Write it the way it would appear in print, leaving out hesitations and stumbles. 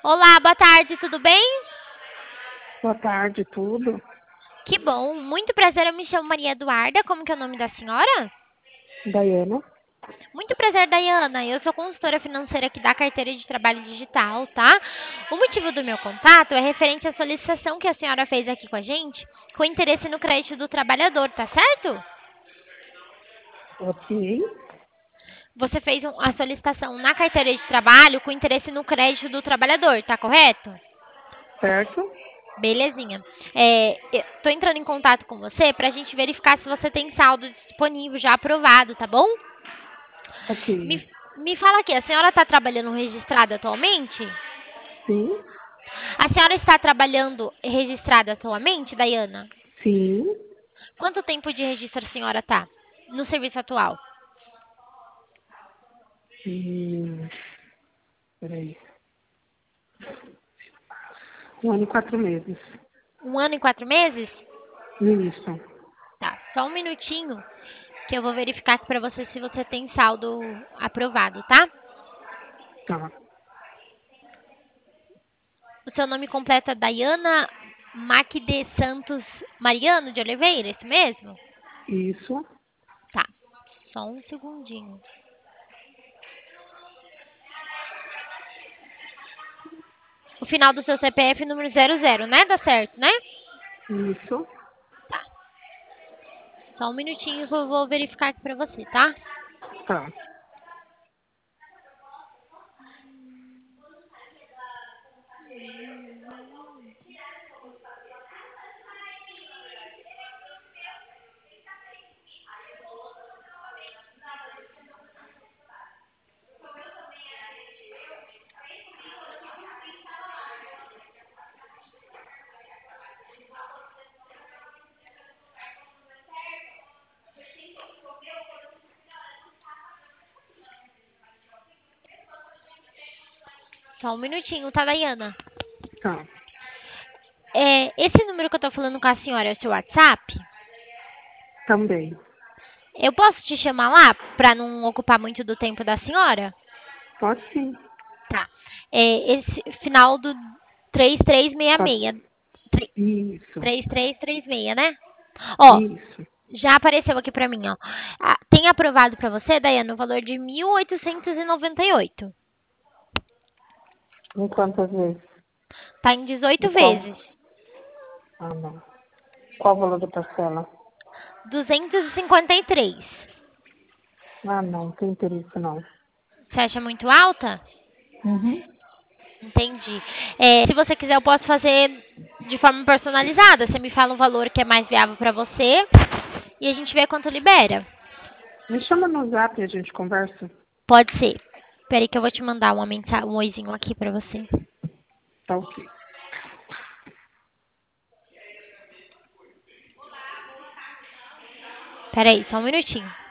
Olá, boa tarde, tudo bem? Boa tarde, tudo. Que bom, muito prazer, eu me chamo Maria Eduarda, como que é o nome da senhora? Daiana? Muito prazer, Daiana, eu sou consultora financeira aqui da carteira de trabalho digital, tá? O motivo do meu contato é referente à solicitação que a senhora fez aqui com a gente, com interesse no crédito do trabalhador, tá certo? Ok, Você fez a solicitação na carteira de trabalho com interesse no crédito do trabalhador, tá correto? certo? Belezinha. Tô entrando em contato com você pra gente verificar se você tem saldo disponível já aprovado, tá bom? Ok. Me fala aqui, a senhora está trabalhando registrada atualmente? Sim, A senhora está trabalhando registrada atualmente, Daiana? sim. Quanto tempo de registro a senhora tá no serviço atual? E... Peraí. 1 ano e 4 meses. 1 ano e 4 meses? Isso. Tá, só um minutinho que eu vou verificar aqui pra você se você tem saldo aprovado, tá? Tá. O seu nome completo é Daiana Maquide Santos Mariano de Oliveira, esse mesmo? Isso. Tá, só um segundinho. O final do seu CPF número 00, né? Dá certo, né? Isso. Tá, só um minutinho que eu vou verificar aqui pra você, tá? Tá. Só um minutinho, tá, Daiana? Tá. Esse número que eu tô falando com a senhora é o seu WhatsApp? Também. Eu posso te chamar lá pra não ocupar muito do tempo da senhora? Pode sim. Tá. Esse final do Quatro. 3366. Isso. 3336, né? Ó, Isso. já apareceu aqui pra mim, ó. Tem aprovado pra você, Daiane, o valor de 1.898. Em quantas vezes? Tá em E 18 vezes. qual? Ah, não. Qual o valor da parcela? 253. Ah, não. Tem interesse, não. Você acha muito alta? Uhum. Entendi. Se você quiser, eu posso fazer de forma personalizada. Você me fala um valor que é mais viável pra você e a gente vê quanto libera. Me chama no Zap e a gente conversa. Pode ser. Peraí que eu vou te mandar uma mensagem, um oizinho aqui pra você. Tá ok. Peraí, só um minutinho.